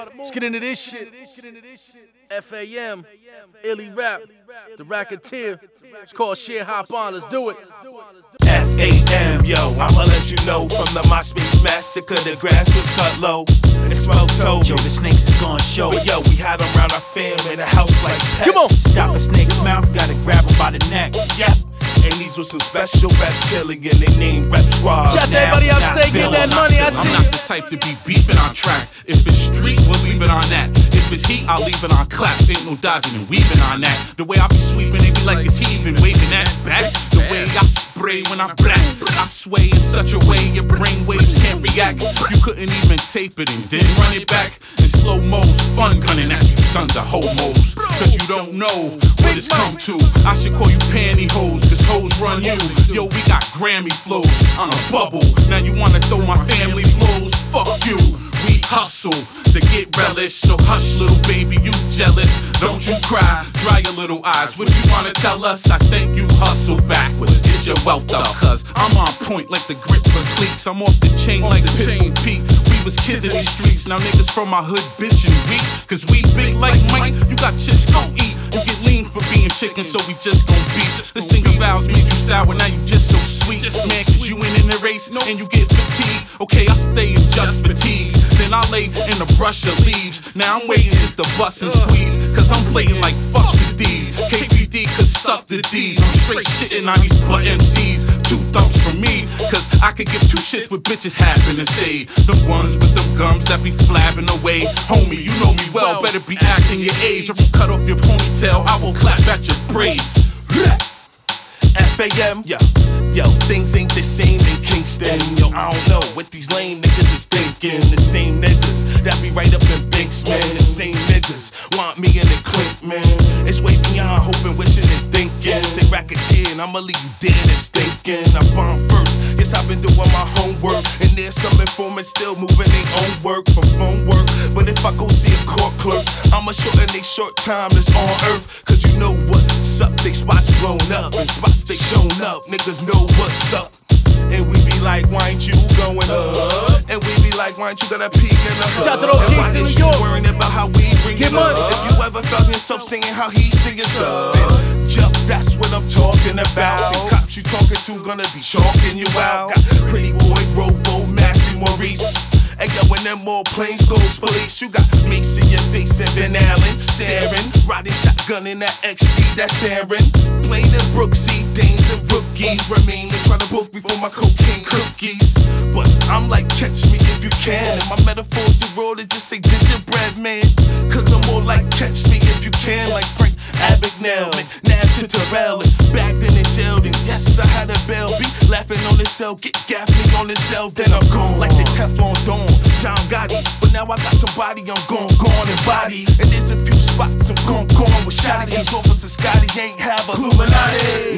Let's get into this shit. FAM, Illy Rap, The Racketeer. It's called Shit Hop On. Let's do it. FAM, yo, I'ma let you know from the MySpace massacre, the grass was cut low. And Smoke told yo, the snakes is gonna show. But yo, we had them around our fam in a house like pets. Come on. Stop a snake's mouth, gotta grab him by the neck. Yep. And these were some special reptilian, they named Rep Squad. Shout out to everybody upstate getting that money, I see. I'm not the type to be beefing on track. If it's street, we'll leave it on that. If it's heat, I'll leave it on clap. Ain't no dodging and weaving on that. The way I be sweeping, they be like it's heaving, waving that back. The way I spray when I black, I sway in such a way your brain waves can't react. You couldn't even tape it and then run it back. In slow mo's fun gunning at you sons of homos. Cause you don't know what it's come to. I should call you pantyhose, cause hoes run you. Yo, we got Grammy flows on a bubble. Now you wanna throw my family blows? Fuck you. We hustle to get relish. So hush, little baby, you jealous. Don't you cry, dry your little eyes. What you wanna tell us? I think you hustle backwards. Get your wealth up, cuz I'm on point like the grip for cleats. I'm off the chain like the chain Pete. We was kids in these streets, now niggas from my hood bitchin' weak. Cause we big like Mike, you got chips, go eat. You get lean for being chicken, so we just gon' beat. This thing of vows made you sour, now you just so sweet. Man, cause you ain't in the race, and you get fatigued. Okay, I stay in just fatigues. Then I lay in the brush of leaves. Now I'm waiting just to bust and squeeze. Cause I'm blatant like fuck the D's. KPD cause suck the D's. I'm straight shitting on these butt MCs. 2 thumps for me, cause I could give 2 shits what bitches happen to say. The ones with them gums that be flapping away. Homie, you know me well, better be acting your age. I will cut off your ponytail, I will clap at your braids. FAM, yo, things ain't the same in Kingston. Yo, I don't know what these lame niggas is thinking. The same niggas that be right up in Binks, man. The same niggas want me in the clique, man. It's way beyond hoping, wishing, and thinking. Say Racketeer, and I'ma leave you dead and stinking. I bomb first, yes, I've been doing my homework. And there's some informants still moving their own work from phone work. But if I go see a court clerk, I'ma shorten they short time that's on earth. Cause you know what's up, they spots blown up. And spots they shown up, niggas know what's up. And we be like, why ain't you going up? And we be like, why ain't you got a peek in the hood? Shout out to those and why Kingston, is New you York. worrying about how we bring Get it money. up? If you ever felt yourself singing how he singing stuff, then jump, that's what I'm talking about. See, cops you talking to gonna be chalking you out. Got Pretty Boy, Robo, Matthew, Maurice. Hey yo, when them more plains goes police, you got Mace in your face and Van Allen staring, riding shotgun in that XD, that's Aaron. Blaine and Brooksy, Danes and rookies remain and try to book me for my cocaine cookies. But I'm like, catch me if you can. And my metaphors the roll to just say gingerbread man. Cause I'm more like catch me if you can, like Frank Abagnale, McNabb to Terrell, and bagged in jailed. And yes, I had a bail, be laughing on the cell, get Gaffney on the cell, then I'm gone like the Teflon Dawn, John Gotti. But now I got somebody, I'm gone and body. And there's a few spots I'm gone with Shotty. Cause Officer Scotty ain't have a Illuminati.